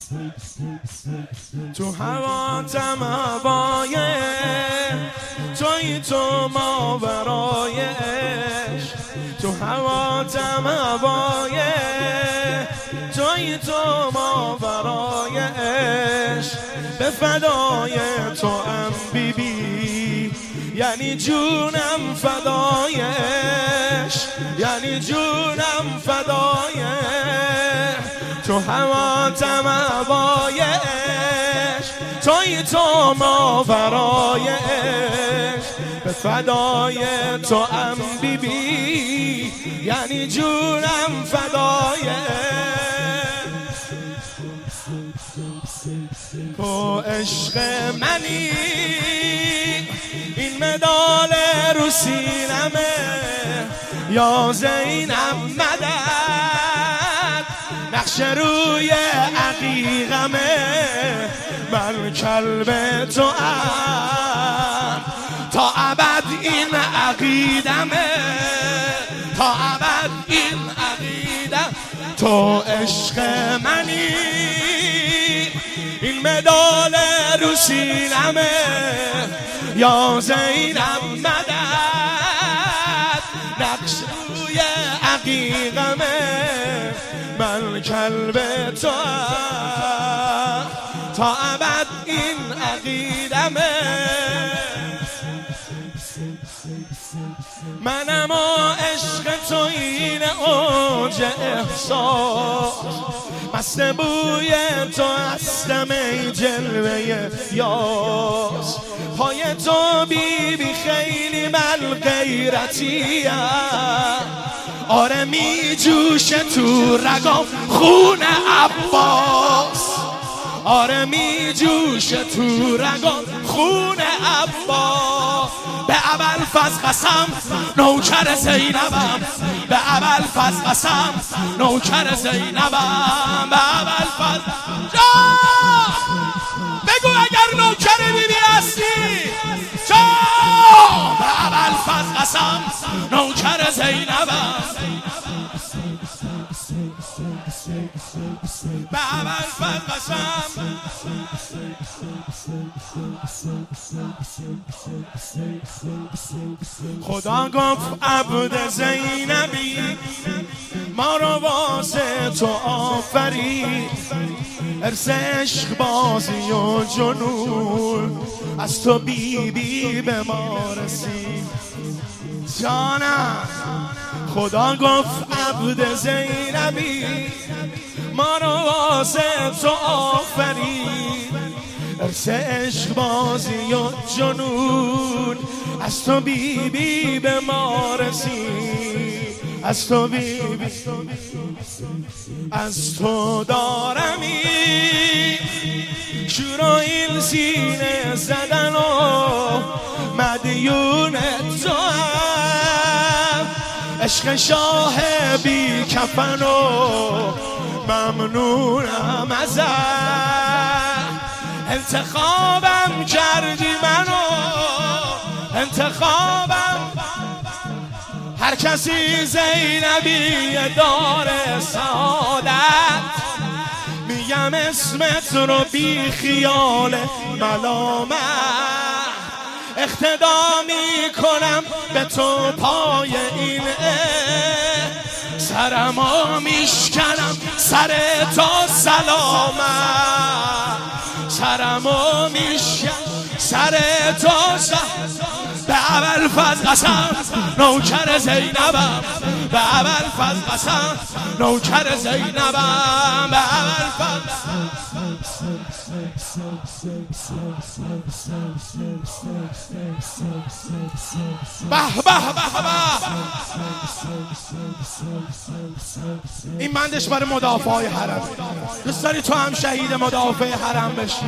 تو هواتم هوای توی تو ماورایش، تو هواتم هوای توی تو ماورایش، به فدای تو ام بی بی، یعنی جونم فدایش، یعنی جونم فدایش. تو هواتم هوایش توی تو ماورایش، به فدای تو ام بی بی، یعنی جونم فدایش. تو عشق منی، این مدال رو سینمه، یا زینب مدد، نقش روی عقیقمه، من کلب تو ام تا ابد این عقیدمه، تا ابد این عقیدم. تو عشق منی، این مدال رو سینمه، یا زینب مدد، نقش روی عقیقمه، من کلب تو تا ابد این عقیدمه. منم و عشق تو این اوج احساس، مست بوی تو هستم ای جلوه یاس، پای تو بی بی خیلی من غیرتیم، آره می جوشه تو رگام خون عباس، آره می جوشه تو رگام خون عباس. به ابوالفضل قسم نوکر زینبم، به ابوالفضل قسم نوکر زینبم، به ابوالفضل جان بگو اگر نوکر بیبی هستی جان، به ابوالفضل قسم نوکر زینبم، به ابوالفضل قسم. خدا گفت عبد زینبی ما رو واسه تو آفرید، ارث عشق بازی و جنون از تو بی بی به ما رسید. جانم خدا گفت عبد زینبی ما رو واسه تو آفرید، ارث عشق بازی و جنون از تو بی بی به ما رسید، از تو بی بی، از تو دارمی شور و این سینه زدن و مدیون تو هم، عشق شاه بی کفن و ممنونم ازت، انتخابم کردی منو، انتخابم هر کسی زینبی داره سعادت، میگم اسمت رو بی خیال ملامت، اقتدا میکنم به تو پای این سرمو میشکنم سر تو سلامت، سرمو میشکنم سر تو به ابوالفضل قسم نوکر زینبم، به ابوالفضل قسم نوکر زینبم، به ابوالفضل. به به به به، این بندش برای مدافعای حرم، دوست داری تو هم شهید مدافع حرم بشی.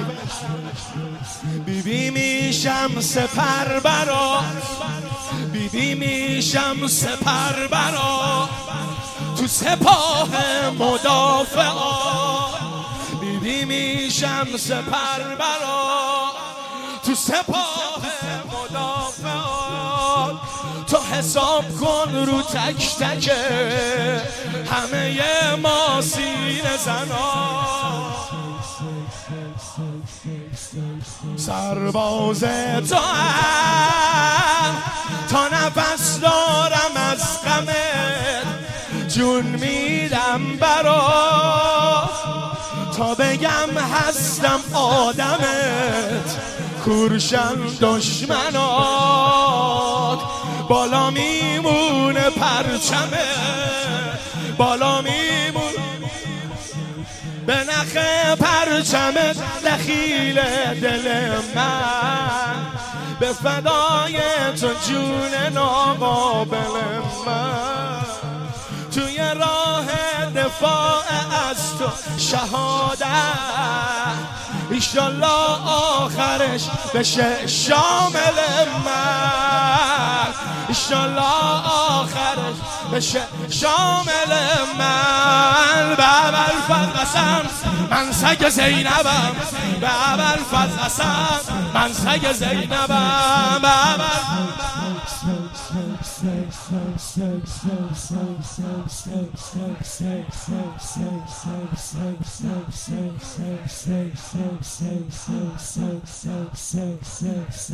بیبی میشم سپر برا، بیبی میشم سپر برا تو سپاه مدافعا، بیبی میشم سپر برا تو سپاه مدافعا. تو حساب کن رو تک تک همه ما سینه زنا، سرباز تو هم تا نفس دارم از غمت جون میدم برات تا بگم هستم آدمت کورشن دشمنات بالا میمونه پرچمت بالا میمونه به نخ پرچمت دخیل دل من به فدای تو جون ناقابل من توی راه دفاع از تو شهادت ایشالله آخرش بشه شامل من ایشالله آخرش بشه شامل من به ابوالفضل قسم من سگ زینبم به ابوالفضل قسم من سگ زینبم به